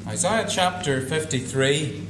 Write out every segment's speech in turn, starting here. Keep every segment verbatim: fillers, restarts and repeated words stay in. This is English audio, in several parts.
Isaiah chapter fifty-three,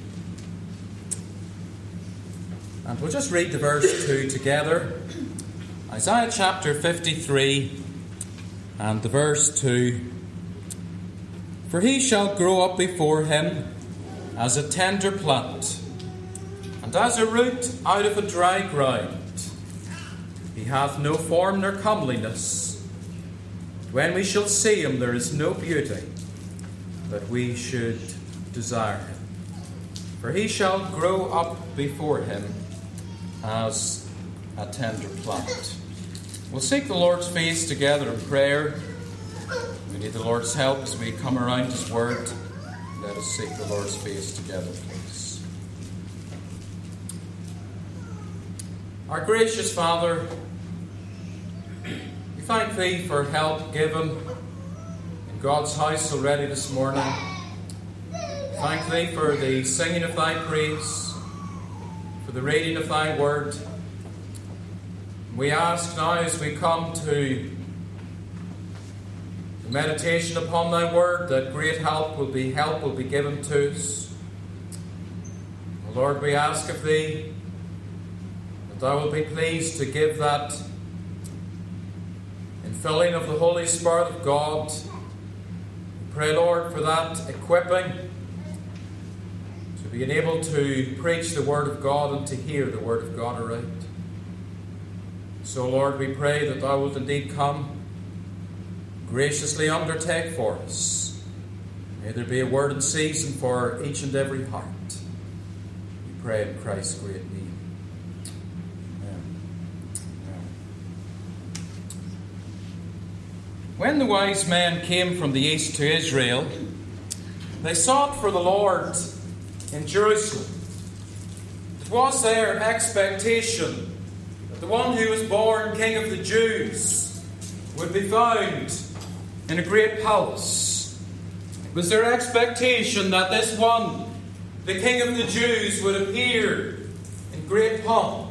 and we'll just read the verse two together. Isaiah chapter fifty-three and the verse two. For he shall grow up before him as a tender plant, and as a root out of a dry ground. He hath no form nor comeliness. When we shall see him, there is no beauty that we should desire him. For he shall grow up before him as a tender plant. We'll seek the Lord's face together in prayer. We need the Lord's help as we come around his word. Let us seek the Lord's face together, please. Our gracious Father, we thank thee for help given in God's house already this morning. Thank thee for the singing of thy praise, for the reading of thy word. We ask now as we come to the meditation upon thy word that great help will be help will be given to us. O Lord, we ask of thee that thou wilt be pleased to give that infilling of the Holy Spirit of God. We pray, Lord, for that equipping to be able to preach the word of God and to hear the word of God aright. So, Lord, we pray that thou wilt indeed come, graciously undertake for us. May there be a word in season for each and every heart. We pray in Christ's great name. Amen. Amen. When the wise men came from the east to Israel, they sought for the Lord in Jerusalem. It was their expectation that the one who was born King of the Jews would be found in a great palace. It was their expectation that this one, the King of the Jews, would appear in great pomp.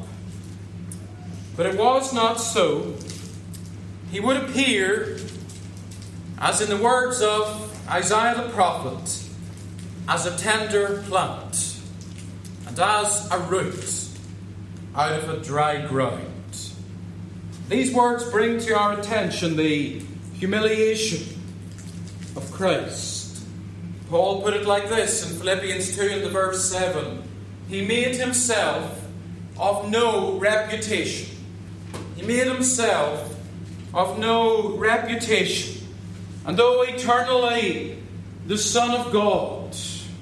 But it was not so. He would appear, as in the words of Isaiah the prophet, as a tender plant and as a root out of a dry ground. These words bring to our attention the humiliation of Christ. Paul put it like this in Philippians two and the verse seven. He made himself of no reputation. He made himself of no reputation. And though eternally the Son of God,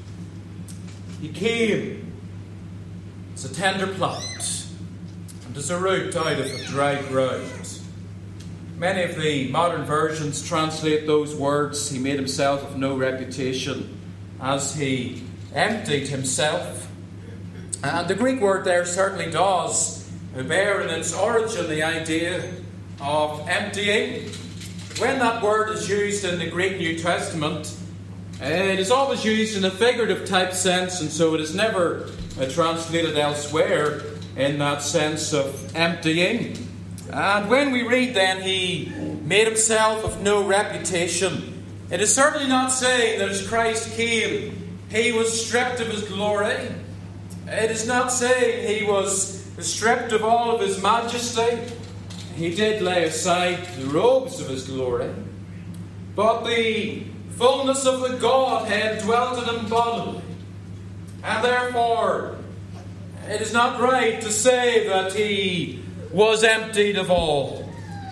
he came as a tender plant and as a root out of a dry ground. Many of the modern versions translate those words, he made himself of no reputation, as he emptied himself. And the Greek word there certainly does bear in its origin the idea of emptying. When that word is used in the Greek New Testament, it is always used in a figurative type sense, and so it is never uh, translated elsewhere in that sense of emptying. And when we read then, he made himself of no reputation, it is certainly not saying that as Christ came, he was stripped of his glory. It is not saying he was stripped of all of his majesty. He did lay aside the robes of his glory. But the fullness of the Godhead dwelt in him bodily. And therefore, it is not right to say that he was emptied of all.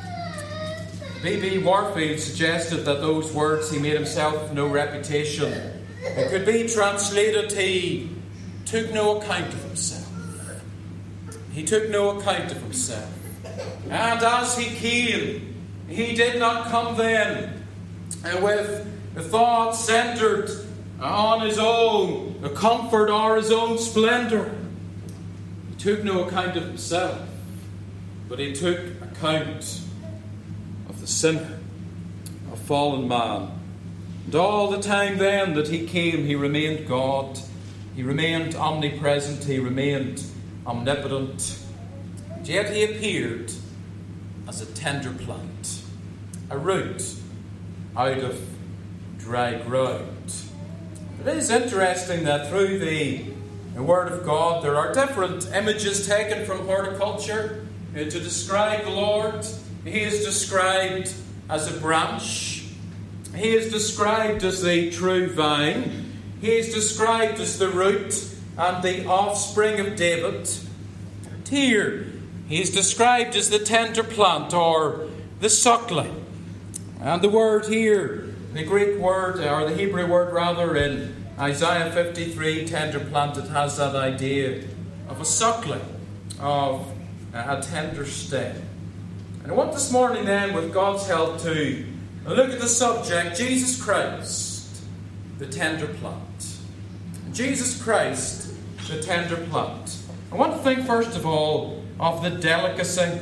B B Warfield suggested that those words, he made himself of no reputation, it could be translated, he took no account of himself. He took no account of himself. And as he came, he did not come then with a thought centered on his own comfort or his own splendor. He took no account of himself, but he took account of the sinner, a fallen man. And all the time then that he came, he remained God. He remained omnipresent. He remained omnipotent. And yet he appeared as a tender plant, a root out of dry ground. It is interesting that through the, the Word of God there are different images taken from horticulture uh, to describe the Lord. He is described as a branch. He is described as the true vine. He is described as the root and the offspring of David. And here he is described as the tender plant or the suckling. And the word here, the Greek word, or the Hebrew word rather, in Isaiah fifty-three, tender plant, it has that idea of a suckling, of a tender stem. And I want this morning then, with God's help, to look at the subject, Jesus Christ, the tender plant. Jesus Christ, the tender plant. I want to think first of all of the delicacy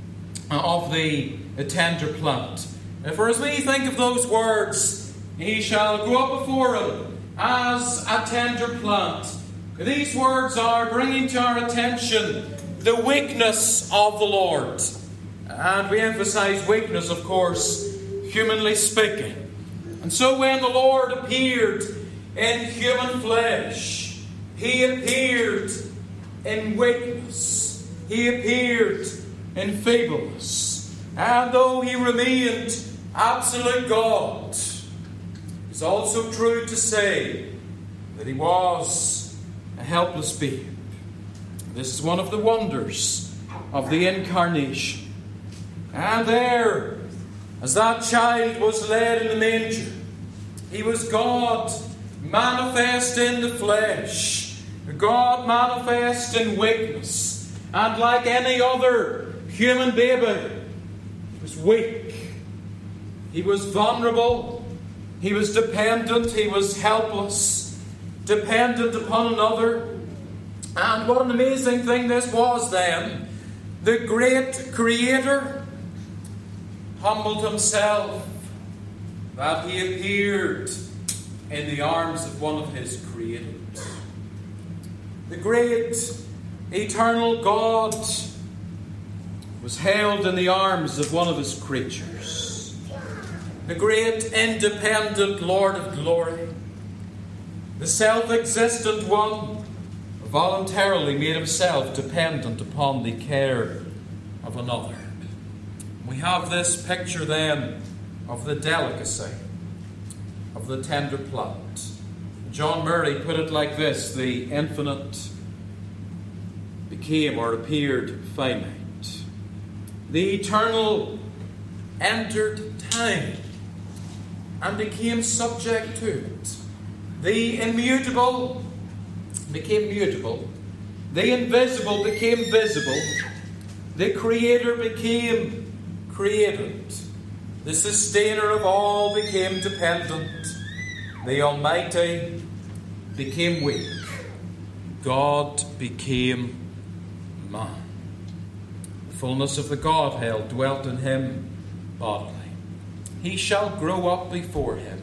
of the, the tender plant. For as we think of those words, he shall grow up before him as a tender plant. These words are bringing to our attention the weakness of the Lord. And we emphasize weakness, of course, humanly speaking. And so when the Lord appeared in human flesh, he appeared in weakness. He appeared in feebleness. And though he remained absolute God, it's also true to say that he was a helpless babe. This is one of the wonders of the incarnation. And there, as that child was laid in the manger, he was God manifest in the flesh, God manifest in weakness, and like any other human baby, he was weak, he was vulnerable, he was dependent, he was helpless, dependent upon another. And what an amazing thing this was then. The great Creator humbled himself that he appeared in the arms of one of his creators. The great eternal God was held in the arms of one of his creatures. The great independent Lord of glory, the self-existent one, voluntarily made himself dependent upon the care of another. We have this picture then of the delicacy of the tender plant. John Murray put it like this: the infinite became or appeared finite. The eternal entered time and became subject to it. The immutable became mutable. The invisible became visible. The Creator became created. The sustainer of all became dependent. The Almighty became weak. God became man. The fullness of the Godhead dwelt in him bodily. He shall grow up before him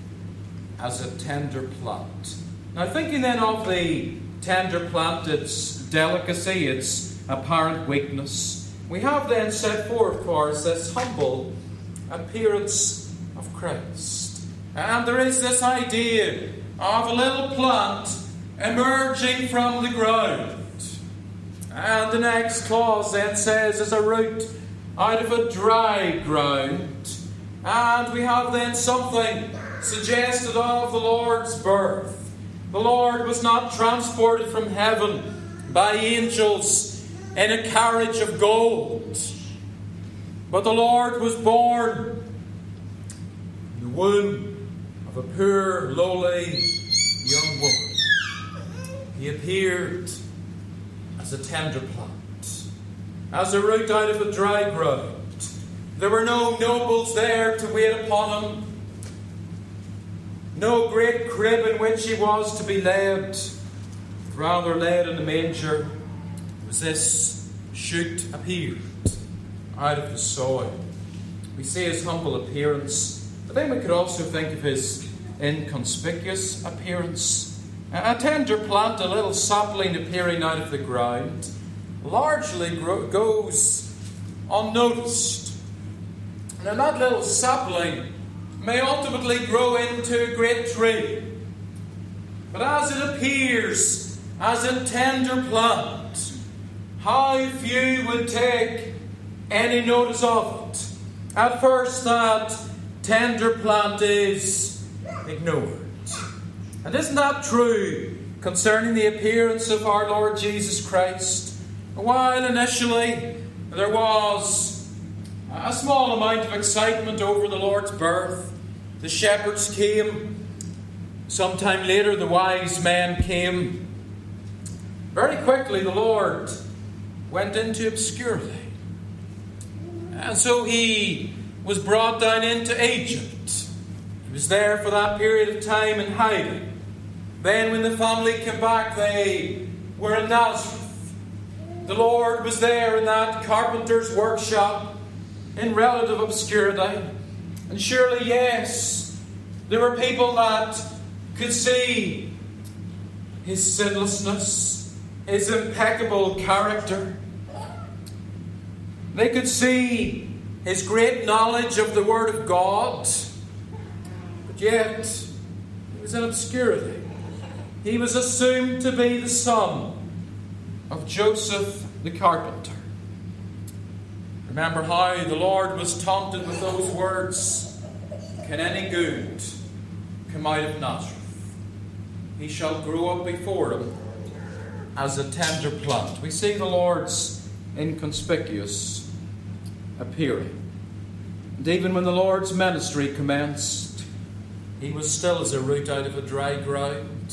as a tender plant. Now, thinking then of the tender plant, its delicacy, its apparent weakness, we have then set forth for us this humble appearance of Christ. And there is this idea of a little plant emerging from the ground. And the next clause then says, as a root out of a dry ground. And we have then something suggested of the Lord's birth. The Lord was not transported from heaven by angels in a carriage of gold, but the Lord was born in the womb of a poor, lowly young woman. He appeared as a tender plant, as a root out of a dry ground. There were no nobles there to wait upon him, no great crib in which he was to be laid, rather laid in the manger. Was this shoot appeared out of the soil. We see his humble appearance, but then we could also think of his inconspicuous appearance. A tender plant, a little sapling appearing out of the ground, largely grow, goes unnoticed. And that little sapling may ultimately grow into a great tree. But as it appears as a tender plant, how few would take any notice of it. At first, that tender plant is ignored. And isn't that true concerning the appearance of our Lord Jesus Christ? While initially there was a small amount of excitement over the Lord's birth, the shepherds came. Sometime later, the wise men came. Very quickly, the Lord went into obscurity. And so he was brought down into Egypt. He was there for that period of time in hiding. Then when the family came back, they were in Nazareth. The Lord was there in that carpenter's workshop in relative obscurity. And surely, yes, there were people that could see his sinlessness, his impeccable character. They could see his great knowledge of the Word of God. But yet, he was in obscurity. He was assumed to be the son of Joseph the carpenter. Remember how the Lord was taunted with those words, "Can any good come out of Nazareth? He shall grow up before him as a tender plant." We see the Lord's inconspicuous appearing. And even when the Lord's ministry commenced, he was still as a root out of a dry ground,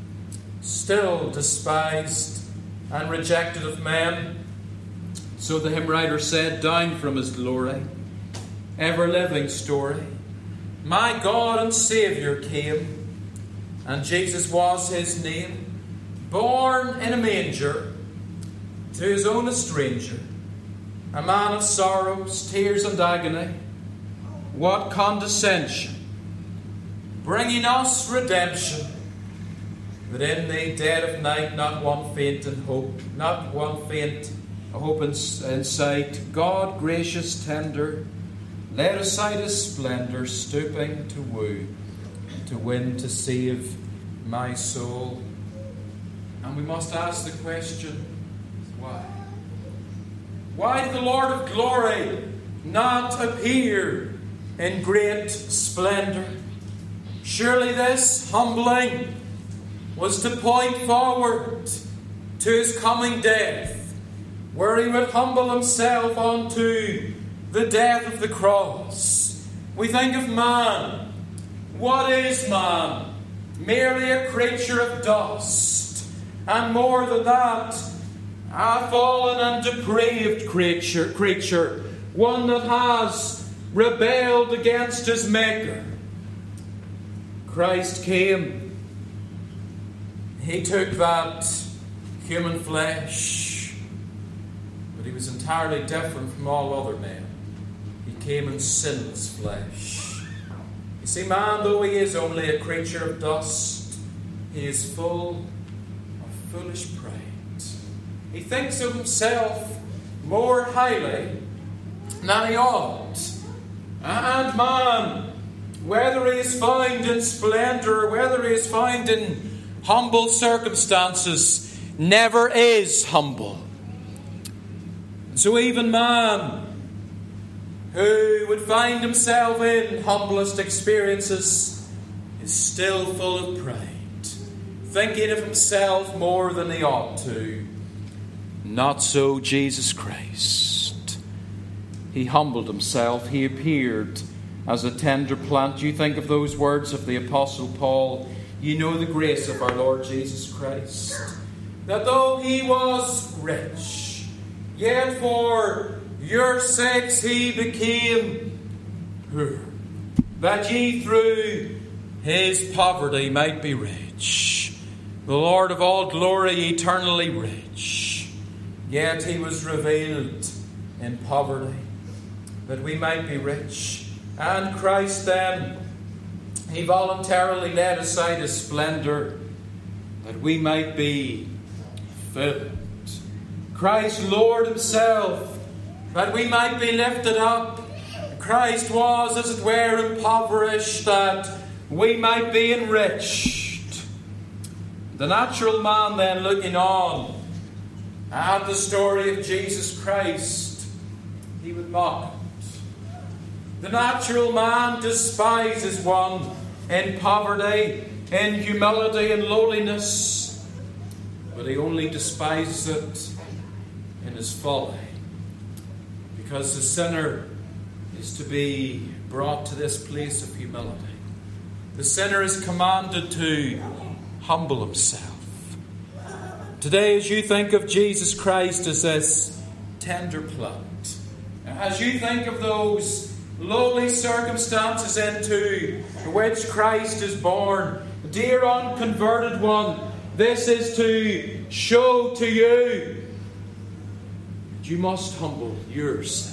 still despised and rejected of men. So the hymn writer said, "Down from his glory, ever-living story, my God and Saviour came, and Jesus was his name, born in a manger, to his own a stranger, a man of sorrows, tears and agony. What condescension, bringing us redemption, that in the dead of night not one faint in hope, not one faint a hope in, in sight. God, gracious, tender, laid aside his splendour, stooping to woo, to win, to save my soul." And we must ask the question, why? Why did the Lord of glory not appear in great splendour? Surely this humbling was to point forward to his coming death, where he would humble himself unto the death of the cross. We think of man. What is man? Merely a creature of dust. And more than that, a fallen and depraved creature, creature, one that has rebelled against his Maker. Christ came. He took that human flesh, but he was entirely different from all other men. He came in sinless flesh. You see, man, though he is only a creature of dust, he is full of foolish pride. He thinks of himself more highly than he ought. And man, whether he is found in splendour, or whether he is found in humble circumstances, never is humble. So even man who would find himself in humblest experiences is still full of pride, thinking of himself more than he ought to. Not so Jesus Christ. He humbled himself. He appeared as a tender plant. You think of those words of the Apostle Paul. You know the grace of our Lord Jesus Christ, that though he was rich, yet for your sakes he became poor, that ye through his poverty might be rich. The Lord of all glory, eternally rich, yet he was revealed in poverty, that we might be rich. And Christ then, he voluntarily laid aside his splendour, that we might be filled. Christ lowered himself, that we might be lifted up. Christ was, as it were, impoverished, that we might be enriched. The natural man then looking on at the story of Jesus Christ, he would mock it. The natural man despises one in poverty, in humility and lowliness, but he only despises it in his folly, because the sinner is to be brought to this place of humility. The sinner is commanded to humble himself. Today, as you think of Jesus Christ as this tender plant, as you think of those lowly circumstances into which Christ is born, dear unconverted one, this is to show to you that you must humble yourself.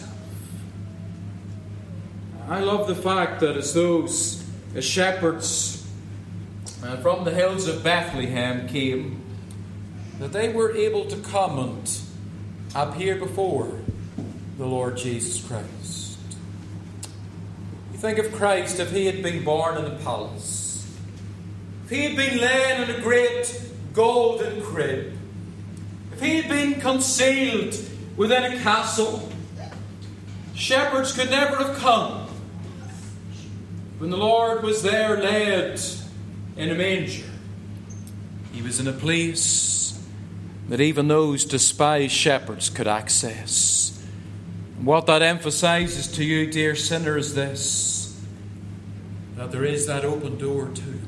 I love the fact that as those as shepherds uh, from the hills of Bethlehem came, that they were able to come and appear before the Lord Jesus Christ. You think of Christ, if he had been born in a palace, if he had been laid in a great golden crib, if he had been concealed within a castle, shepherds could never have come. When the Lord was there laid in a manger, he was in a place that even those despised shepherds could access. And what that emphasizes to you, dear sinner, is this: that there is that open door too.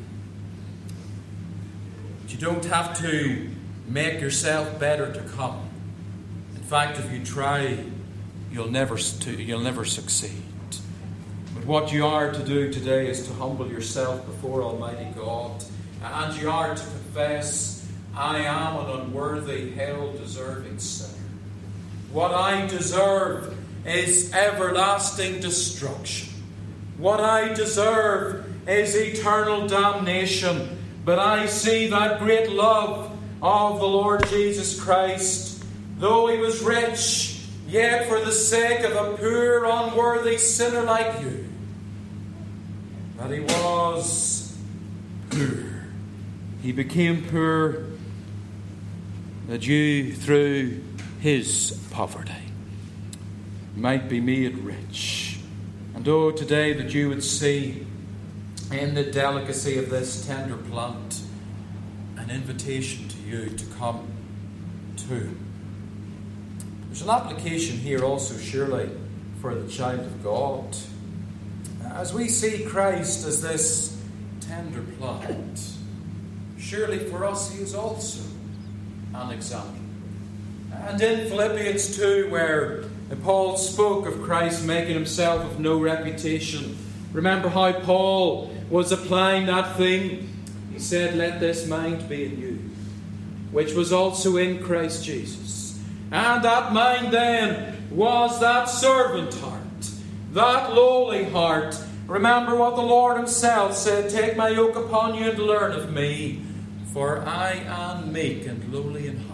You don't have to make yourself better to come. In fact, if you try, you'll never you'll never succeed. But what you are to do today is to humble yourself before Almighty God, and you are to confess, I am an unworthy, hell-deserving sinner. What I deserve is everlasting destruction. What I deserve is eternal damnation. But I see that great love of the Lord Jesus Christ. Though he was rich, yet for the sake of a poor, unworthy sinner like you, that he was poor. He became poor that you, through his poverty, might be made rich. And oh, today that you would see in the delicacy of this tender plant an invitation to you to come to him. There's an application here also, surely, for the child of God. As we see Christ as this tender plant, surely for us he is also an example. And in Philippians two, where Paul spoke of Christ making himself of no reputation, remember how Paul was applying that thing. He said, let this mind be in you, which was also in Christ Jesus. And that mind then was that servant heart, that lowly heart. Remember what the Lord himself said, take my yoke upon you and learn of me, for I am meek and lowly in heart.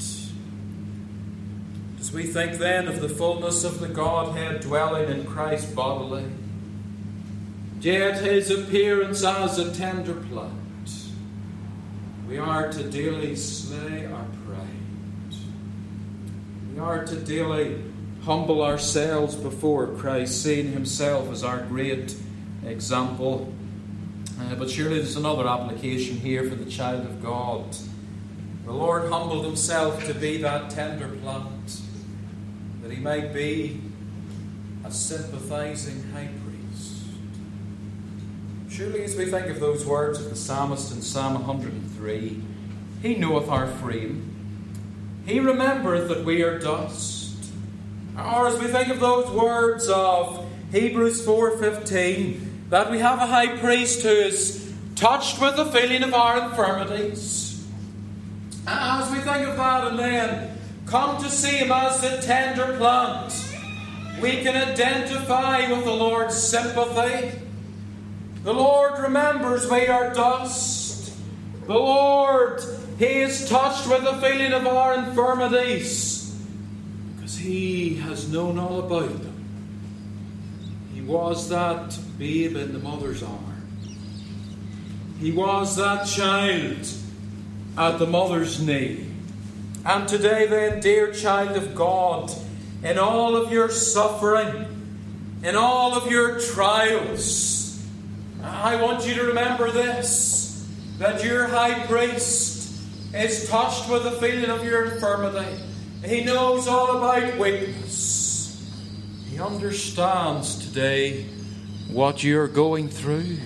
As we think then of the fullness of the Godhead dwelling in Christ bodily, yet his appearance as a tender plant, we are to daily slay our pride. We are to daily humble ourselves before Christ, seeing himself as our great example. Uh, but surely there's another application here for the child of God. The Lord humbled himself to be that tender plant, that he might be a sympathizing high priest. Surely as we think of those words of the psalmist in Psalm one hundred three, he knoweth our frame. He remembereth that we are dust. Or as we think of those words of Hebrews four fifteen, that we have a high priest who is touched with the feeling of our infirmities. As we think of that and then come to see him as the tender plant, we can identify with the Lord's sympathy. The Lord remembers we are dust. The Lord, he is touched with the feeling of our infirmities, because he has known all about them. He was that babe in the mother's arm. He was that child at the mother's knee. And today then, dear child of God, in all of your suffering, in all of your trials, I want you to remember this, that your high priest is touched with the feeling of your infirmity. He knows all about weakness. He understands today what you're going through.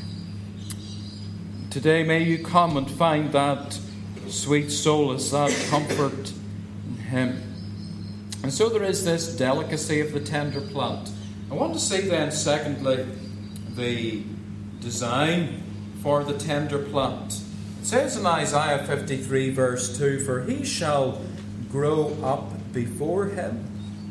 Today may you come and find that sweet solace, that comfort in Him. And so there is this delicacy of the tender plant. I want to see then, secondly, the design for the tender plant. It says in Isaiah fifty-three verse two, "For he shall grow up before him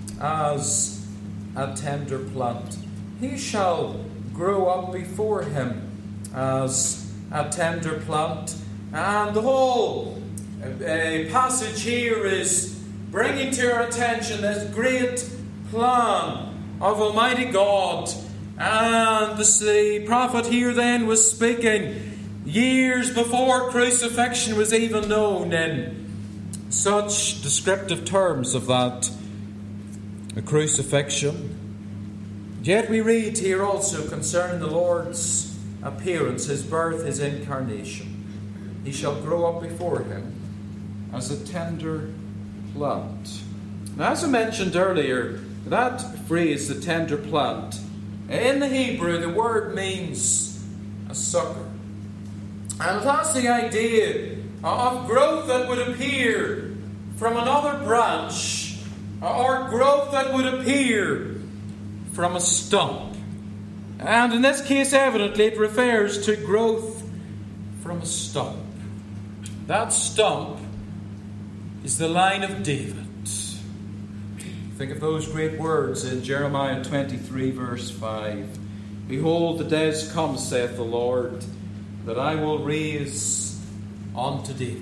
as a tender plant." He shall grow up before him as a tender plant. And the whole uh, passage here is bringing to our attention this great plan of Almighty God. And the, the prophet here then was speaking years before crucifixion was even known in such descriptive terms of that the crucifixion. Yet we read here also concerning the Lord's appearance, His birth, His incarnation. He shall grow up before Him as a tender plant. Now, as I mentioned earlier, that phrase, the tender plant, in the Hebrew, the word means a sucker. And it has the idea of growth that would appear from another branch, or growth that would appear from a stump. And in this case, evidently, it refers to growth from a stump. That stump is the line of David. Think of those great words in Jeremiah twenty-three, verse five. "Behold, the days come, saith the Lord, that I will raise unto David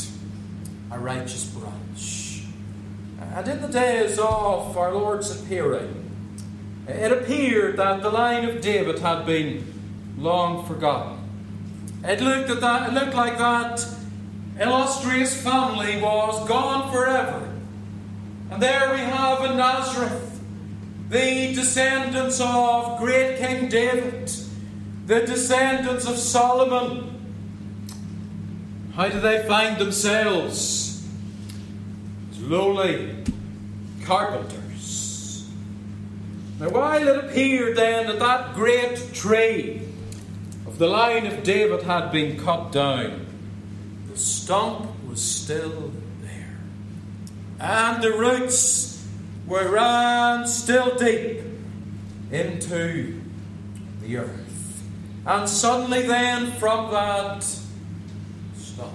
a righteous branch." And in the days of our Lord's appearing, it appeared that the line of David had been long forgotten. It looked at that. It looked like that illustrious family was gone forever. And there we have in Nazareth the descendants of great King David, the descendants of Solomon. How do they find themselves? As lowly carpenters. Now, while it appeared then that that great tree of the line of David had been cut down, the stump was still there. And the roots were ran still deep into the earth. And suddenly then from that stump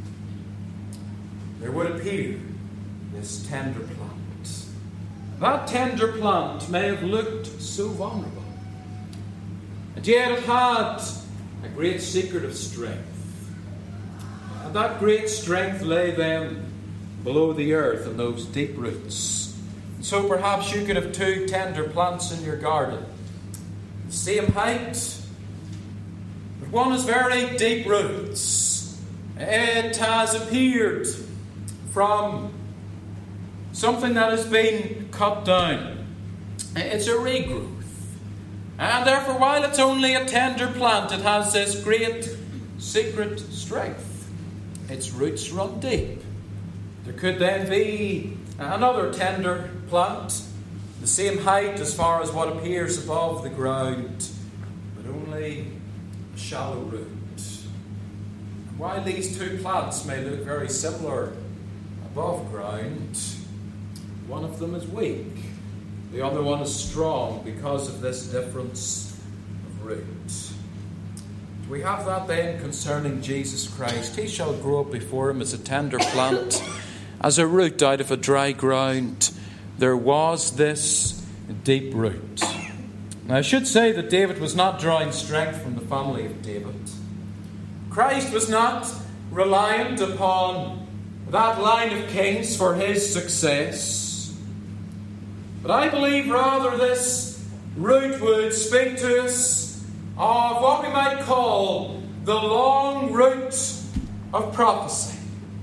there would appear this tender plant. That tender plant may have looked so vulnerable, and yet it had a great secret of strength. And that great strength lay then below the earth in those deep roots. And so perhaps you could have two tender plants in your garden, the same height, but one has very deep roots. It has appeared from something that has been cut down. It's a regrowth. And therefore, while it's only a tender plant, it has this great secret strength. Its roots run deep. There could then be another tender plant, the same height as far as what appears above the ground, but only a shallow root. And while these two plants may look very similar above ground, one of them is weak. The other one is strong because of this difference of root. We have that then concerning Jesus Christ. He shall grow up before him as a tender plant, as a root out of a dry ground. There was this deep root. Now I should say that David was not drawing strength from the family of David. Christ was not reliant upon that line of kings for his success. But I believe rather this root would speak to us of what we might call the long root of prophecy.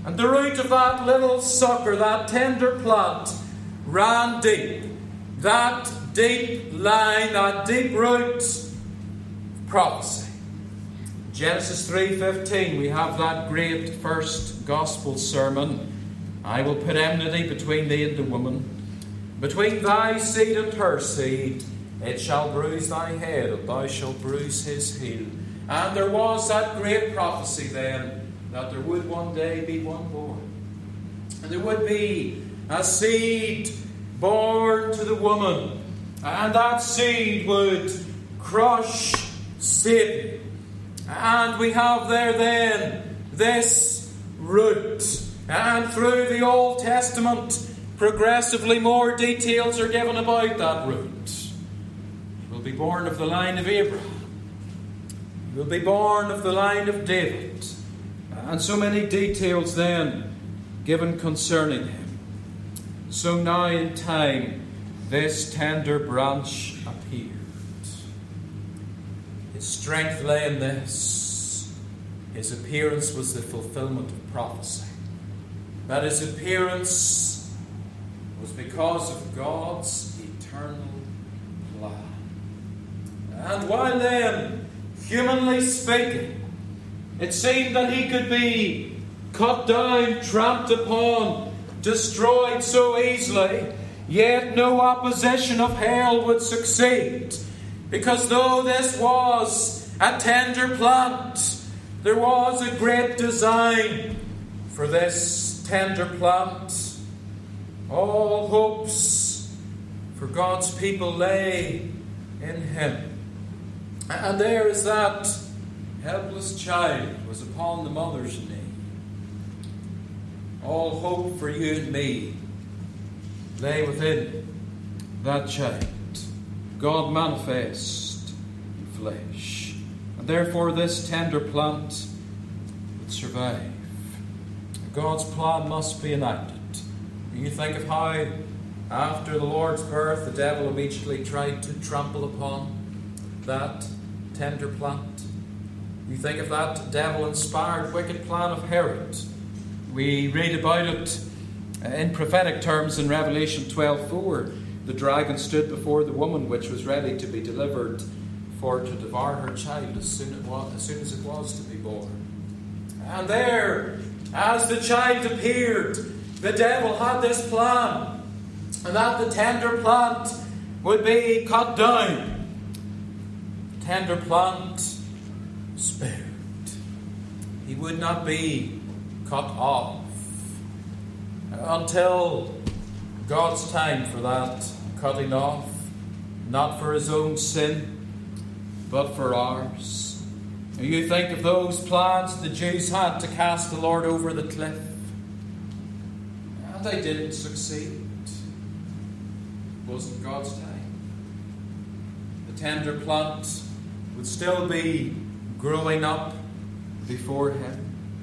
And the root of that little sucker, that tender plant, ran deep. That deep line, that deep root of prophecy. Genesis three fifteen, we have that great first gospel sermon. I will put enmity between thee and the woman, between thy seed and her seed. It shall bruise thy head, and thou shalt bruise his heel. And there was that great prophecy then, that there would one day be one born. And there would be a seed born to the woman. And that seed would crush Satan. And we have there then this root. And through the Old Testament, progressively more details are given about that root. It will be born of the line of Abraham. It will be born of the line of David. And so many details then given concerning him. So now in time, this tender branch appeared. His strength lay in this. His appearance was the fulfillment of prophecy. That his appearance was because of God's eternal plan. And while then, humanly speaking, it seemed that he could be cut down, tramped upon, destroyed so easily, yet no opposition of hell would succeed. Because though this was a tender plant, there was a great design for this tender plant. All hopes for God's people lay in him. And there is that helpless child was upon the mother's knee. All hope for you and me lay within that child. God manifest in flesh. And therefore this tender plant would survive. God's plan must be enacted. You think of how after the Lord's birth the devil immediately tried to trample upon that tender plant. You think of that devil-inspired wicked plan of Herod. We read about it in prophetic terms in Revelation twelve four. The dragon stood before the woman which was ready to be delivered for to devour her child as soon, it was, as soon as it was to be born. And there, as the child appeared, the devil had this plan, and that the tender plant would be cut down. The tender plant spared. He would not be cut off until God's time for that cutting off, not for his own sin, but for ours. You think of those plans the Jews had to cast the Lord over the cliff, and they didn't succeed. It wasn't God's time. The tender plant would still be growing up before him.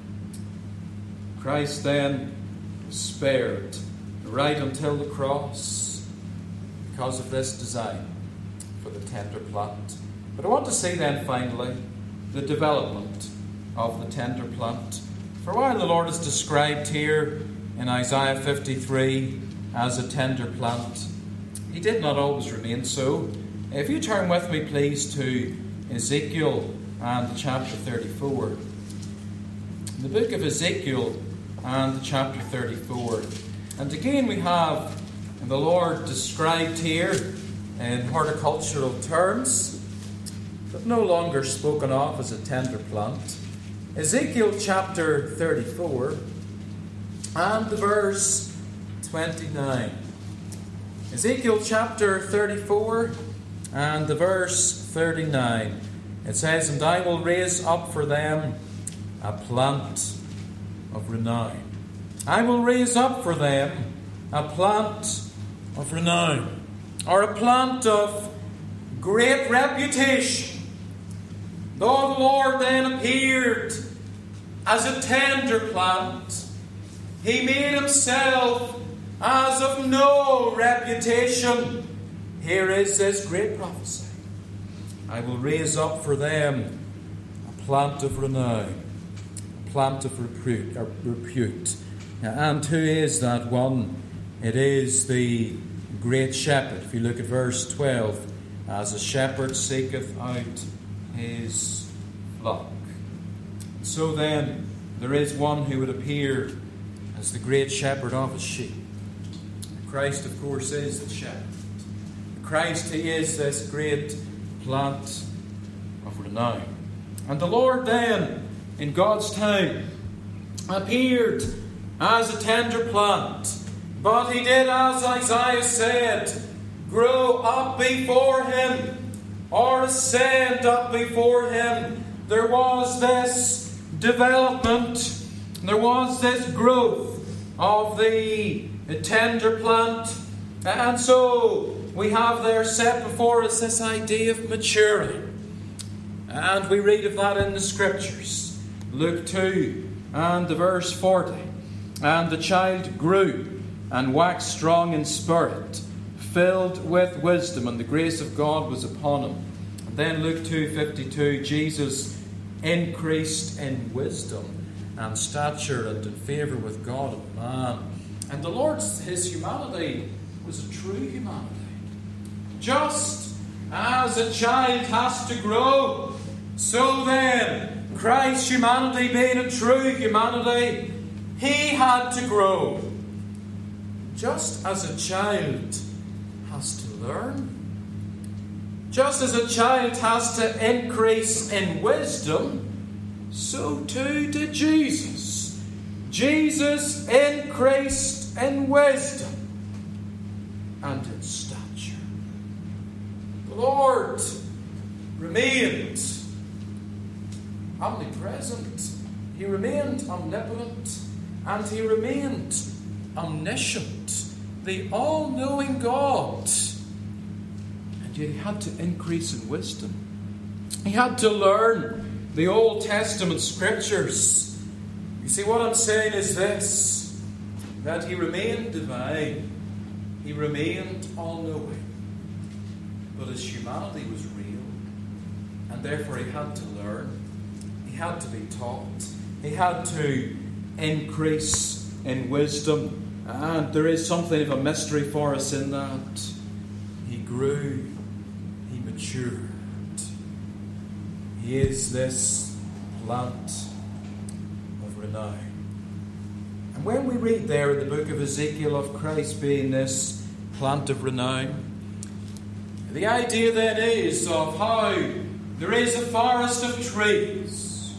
Christ then was spared right until the cross because of this design for the tender plant. But I want to see then finally the development of the tender plant. For while the Lord is described here in Isaiah fifty-three as a tender plant, he did not always remain so. If you turn with me please to Ezekiel and chapter thirty-four. The book of Ezekiel and chapter thirty-four. And again we have the Lord described here in horticultural terms, but no longer spoken of as a tender plant. Ezekiel chapter thirty-four and the verse twenty-nine. Ezekiel chapter thirty-four and the verse thirty-nine. It says, "And I will raise up for them a plant of renown." I will raise up for them a plant of renown, or a plant of great reputation. Though the Lord then appeared as a tender plant, he made himself as of no reputation. Here is this great prophecy. I will raise up for them a plant of renown, a plant of repute. Uh, repute. And who is that one? It is the great shepherd. If you look at verse twelve, as a shepherd seeketh out his flock. So then, there is one who would appear as the great shepherd of his sheep. Christ, of course, is the shepherd. Christ, he is this great plant of renown. And the Lord then, in God's time, appeared as a tender plant. But he did as Isaiah said, grow up before him, or ascend up before him. There was this development, there was this growth of the tender plant. And so we have there set before us this idea of maturing. And we read of that in the Scriptures. Luke two and the verse forty. And the child grew and waxed strong in spirit, filled with wisdom, and the grace of God was upon him. And then Luke two fifty-two, Jesus increased in wisdom and stature and in favour with God and man. And the Lord's, his humanity was a true humanity. Just as a child has to grow, so then Christ's humanity being a true humanity, he had to grow. Just as a child has to learn, just as a child has to increase in wisdom, so too did Jesus. Jesus increased in wisdom and in stature. The Lord remained omnipresent. He remained omnipotent. And he remained omniscient. The all-knowing God. And yet he had to increase in wisdom. He had to learn the Old Testament Scriptures. You see, what I'm saying is this, that he remained divine. He remained all-knowing. But his humanity was real. And therefore he had to learn. He had to be taught. He had to increase in wisdom. And there is something of a mystery for us in that. He grew. He matured. He is this plant of renown. And when we read there in the book of Ezekiel of Christ being this plant of renown, the idea then is of how there is a forest of trees.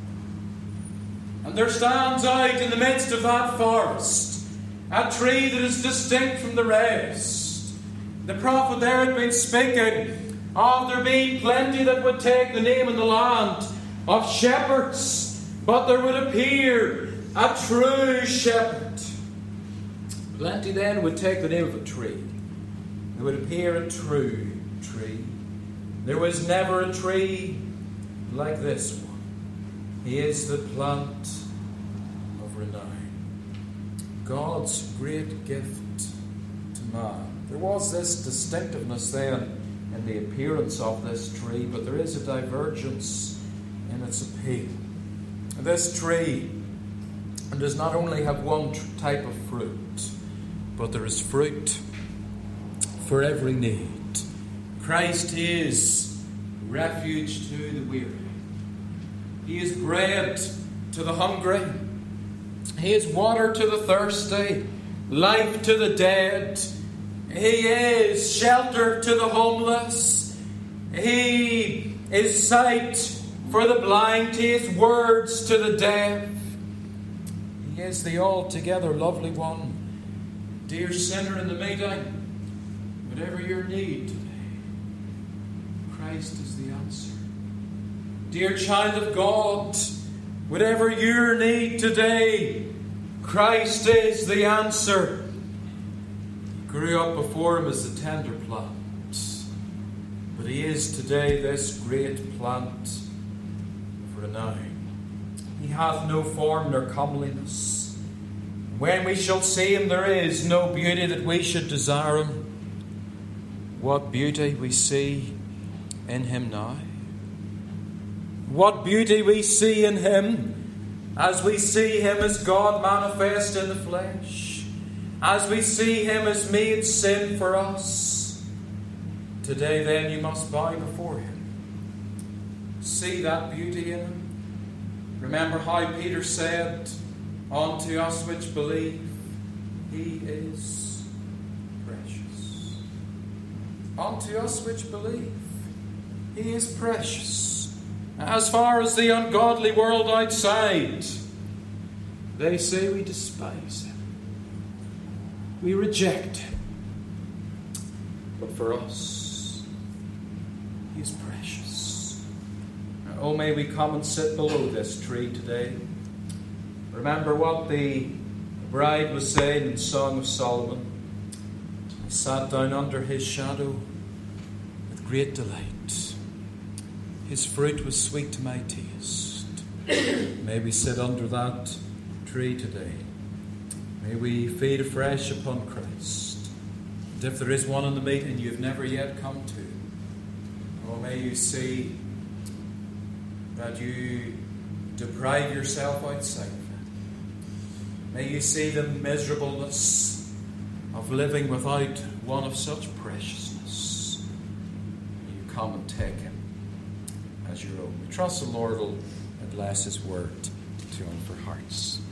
And there stands out in the midst of that forest a tree that is distinct from the rest. The prophet there had been speaking of there being plenty that would take the name in the land of shepherds, but there would appear a true shepherd. Plenty then would take the name of a tree. There would appear a true tree. There was never a tree like this one. He is the plant of renown. God's great gift to man. There was this distinctiveness then in the appearance of this tree, but there is a divergence in its appeal. This tree does not only have one type of fruit, but there is fruit for every need. Christ is refuge to the weary. He is bread to the hungry. He is water to the thirsty, life to the dead. He is shelter to the homeless. He is sight for the blind. He is words to the deaf. He is the altogether lovely one. Dear sinner in the meeting, whatever your need today, Christ is the answer. Dear child of God, whatever your need today, Christ is the answer. He grew up before him as a tender plant, but he is today this great plant of renown. He hath no form nor comeliness. When we shall see him, there is no beauty that we should desire him. What beauty we see in him now. What beauty we see in him as we see him as God manifest in the flesh, as we see him as made sin for us, today then you must bow before him. See that beauty in him. Remember how Peter said, unto us which believe, he is precious. Unto us which believe, he is precious. As far as the ungodly world outside, they say we despise him, we reject him. But for us, he is precious. And oh, may we come and sit below this tree today. Remember what the bride was saying in Song of Solomon. I sat down under his shadow with great delight. His fruit was sweet to my taste. May we sit under that tree today. May we feed afresh upon Christ. And if there is one in the meeting you've never yet come to, oh, may you see that you deprive yourself outside of it. May you see the miserableness of living without one of such preciousness. May you come and take him as your own. We trust the Lord will bless his word to all of our hearts.